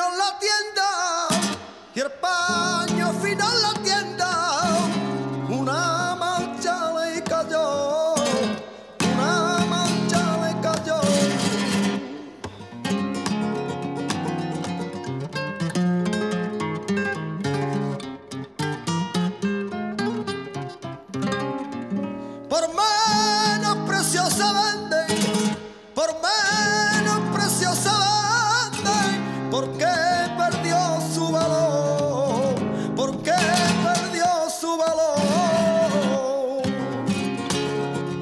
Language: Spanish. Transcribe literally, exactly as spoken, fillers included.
en la tienda y el paño fino en la tienda. Una mancha le cayó, una mancha le cayó. Por menos precio se venden, por menos precio se venden, porque